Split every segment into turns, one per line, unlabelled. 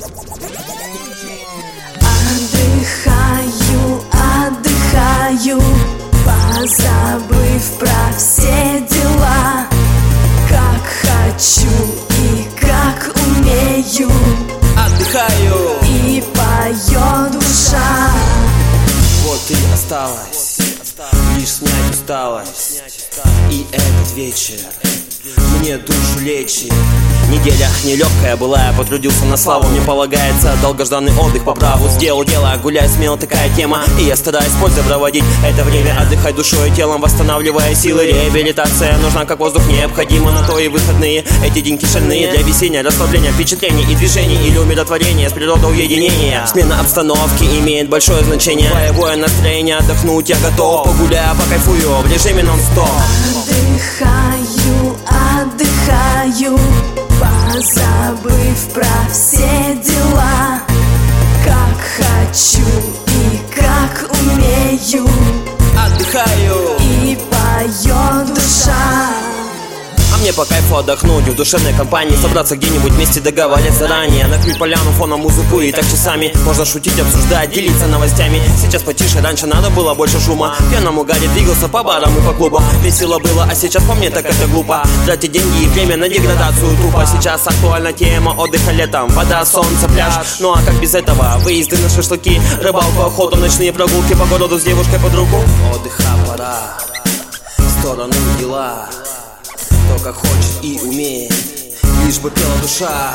Отдыхаю, отдыхаю, позабыв про все дела. Как хочу и как умею,
отдыхаю,
и поет душа.
вот и осталось лишь снять усталость. И этот вечер мне душу лечит. Неделя нелегкая была, я потрудился на славу. Мне полагается долгожданный отдых по праву. Сделал дело, гуляй смело, такая тема. И я стараюсь пользой проводить это время. Отдыхай душой и телом, восстанавливая силы. Реабилитация нужна, как воздух необходима. На то и выходные, эти деньки шальные. Для весеннего расслабления, впечатлений и движений. Или умиротворения, с природой уединения. Смена обстановки имеет большое значение. Боевое настроение, отдохнуть я готов. Погуляю, покайфую в режиме нон-стоп.
Отдыхаю, отдыхаю, позабыв про все дела. Как хочу и как умею,
Отдыхаю,
и поет душа.
а мне по кайфу отдохнуть в душевной компании. Собраться где-нибудь вместе, договаривать заранее. Накрыть поляну, фоном музыку и так часами. Можно шутить, обсуждать, делиться новостями. Сейчас потише, раньше надо было больше шума. В пьяном угаре двигался по барам и по клубам. Весело было, а сейчас по мне так это глупо. Тратить деньги и время на деградацию тупо. Сейчас актуальна тема отдыха летом. Вода, солнце, пляж. Ну а как без этого? Выезды на шашлыки, рыбалку, охоту, ночные прогулки по городу с девушкой под руку. Отдыха пора, в сторону дела. Кто как хочет и умеет, лишь бы пела душа.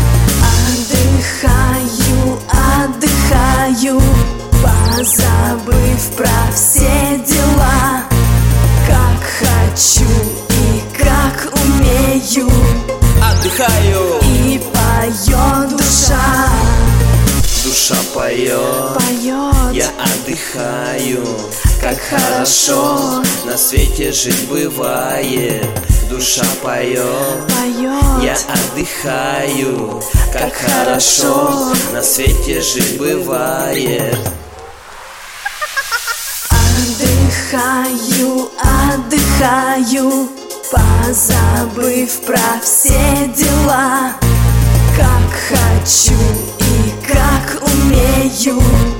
Отдыхаю, отдыхаю, позабыв про все дела. Как хочу и как умею,
Отдыхаю,
и поет душа.
душа поет,
Поет,
я отдыхаю. Как хорошо на свете жить бывает. Душа поет,
поет,
я отдыхаю. Как хорошо на свете жить бывает.
Отдыхаю, отдыхаю, позабыв про все дела. Как хочу и как умею,